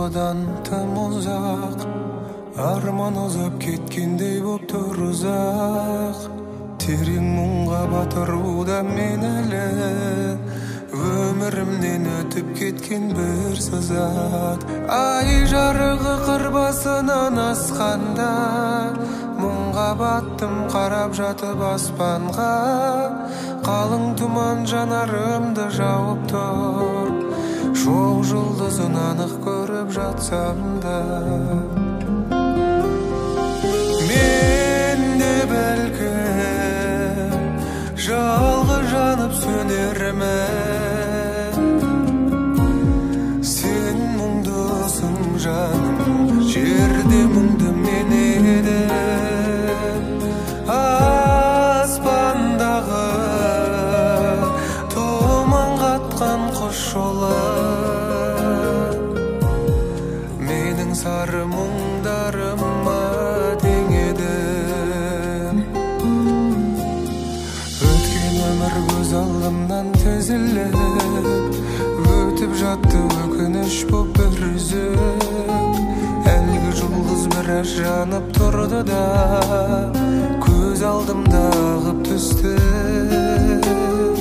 Бұрынғыдан тым ұзақ, арман ұзап кеткендей боп тұр ұзақ. Терең мұңға батыруда мен әлі, өмірімнен өтіп кеткен бір сызат. Ай жарығы қыр басынан асқанда, мұңға баттым қарап жатып аспанға. Қалың тұман жанарымды жауып тұр, шоқ жұлдызын анық көріп жатсам да. Мен де бәлкім жалғыз жанып сөнермін, сен мұңдысың жаным, жерде мұңды мен едім. Аспандағы тұман қатқан құс жолы, менің сары мұңдарыма тең еді. Өткен өмір көз алдымнан тізіліп, өтіп жатты өкініш боп бір үзіп. Әлгі жұлдыз біраз жанып тұрды да, көз алдымда ағып түсті.